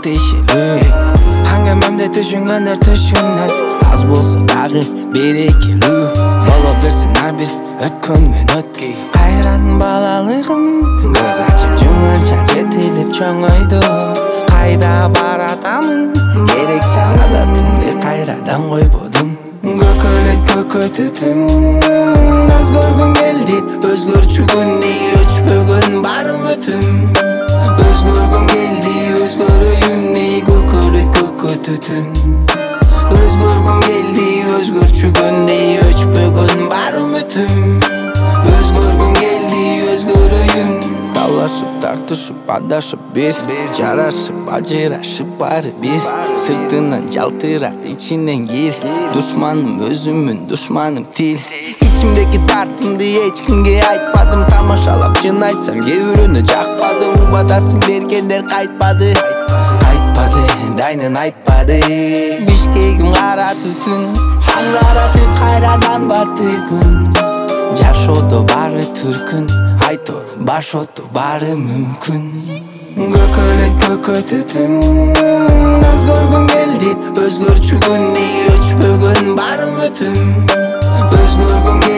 тиешелүү Аңгемемде түшүнгөндөр түшүнөт аз болсо дагы берекелүү боло берсин ар бир өткөн мүнөт кайран балалыгым көз ачып жумганча жетилип чоңойдум кайда баратамын керексиз адатымды кайрадан койбодум көкөлөйт көкөй түтүн өзгөргүм келди өзгөрчүгүн өчпөгөн бар үмүтүм өзгөргүм келди өзгөрөйүн көкөлөйт көкөй түтүн өзгөргүм келди өзгөрчүгүн өчпөгөн бар үмүтүм өзгөргүм келди өзгөрөйүн талашып тартышып адашып бир жарашып ажырашып баары бир сыртынан жалтырап ичинен кир душманым өзүмүн душманым тил ичимдеги тартымды эч кимге айтпадым тамашалап чын айтсам кээ бирөөнө жакпады убадасын бергендер кайтпады дайнын айтпады бишкегим кара түтүн аңгаратып кайрадан батты күн жашоодо баары түркүн айтор башото баары мүмкүн көкөлөйт көкөй түтүн өзгөргүм келди өзгөрчүгүн өчпөгөн бар үмүтүм өзгөргүм